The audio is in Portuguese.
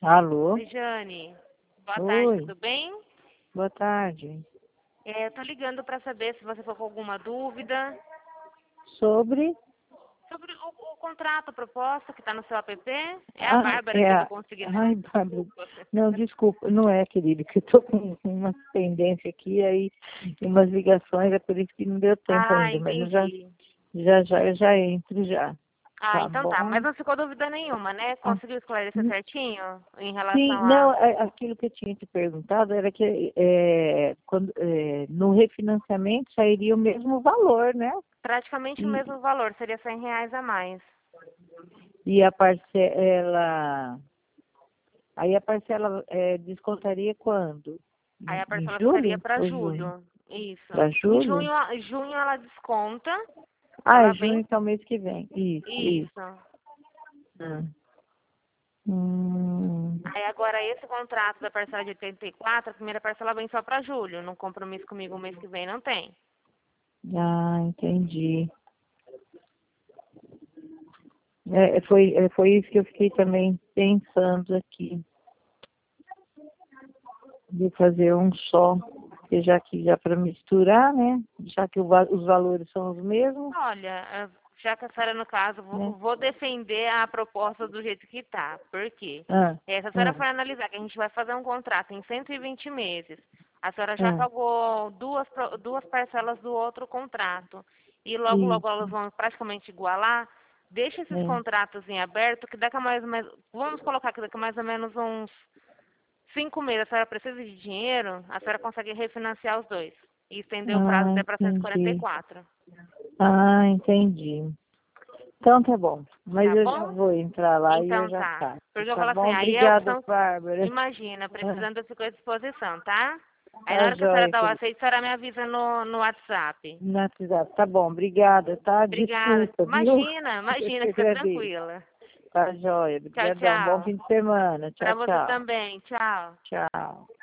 Alô? Oi, Jane. Boa tarde, Oi, tudo bem? boa tarde. Eu tô ligando para saber se você ficou com alguma dúvida Sobre? sobre o contrato, a proposta que está no seu app. É a Ah, Bárbara é que eu tô a... conseguindo. Ai, Bárbara. Não, desculpa, não é, querido, que eu tô com uma pendência aqui, aí umas ligações, é por isso que não deu tempo Ah, ainda, mas entendi. eu já entro já. Ah, Tá então tá. Mas bom? não ficou dúvida nenhuma, né? Ah, Conseguiu esclarecer certinho em sim, relação não, a aquilo que eu tinha te perguntado era que no refinanciamento sairia o mesmo valor, né? praticamente o E, mesmo valor, seria R$ 100 a mais. e a parcela. Aí a parcela descontaria quando? Aí a Em parcela ficaria julho para ou junho? julho. Isso. Para Em julho? junho ela desconta. Ah, é Ela junho vem. que é o mês que vem. Isso, isso. Isso. Hum. Hum. Aí agora esse contrato da parcela de 84, a primeira parcela vem só para julho. No compromisso comigo o mês que vem não tem. Ah, entendi. Foi isso que eu fiquei também pensando aqui, de fazer um só, porque já que já para misturar, né? Já que os valores são os mesmos, Olha, já que a senhora, no caso, né? vou defender a proposta do jeito que tá. Por quê? Ah, Se a senhora ah, for analisar que a gente vai fazer um contrato em 120 meses, a senhora já ah, pagou duas parcelas do outro contrato e logo, logo isso, elas vão praticamente igualar, deixa esses né? contratos em aberto que daqui a mais ou menos, vamos colocar que daqui a mais ou menos uns 5 meses a senhora precisa de dinheiro, a senhora consegue refinanciar os dois e estender o prazo Ah, até para entendi. 144. Ah, entendi. Então tá bom. Mas Tá eu já bom? vou entrar lá e eu Então já tá. faço. Porque eu Tá falo assim, bom? aí é a Obrigada, opção, Bárbara. imagina, precisando eu fico à disposição, tá? Aí na Tá hora que a senhora joia, dá o querida. aceito, a senhora me avisa no WhatsApp. No WhatsApp. Tá bom, obrigada, tá? Obrigada. Desculpa, viu? Imagina, Eu imagina, que fica agradeço. tranquila. Tá joia. Tchau, Obrigadão. Bom tchau. fim de semana. Tchau, Pra você tchau. também. Tchau. Tchau.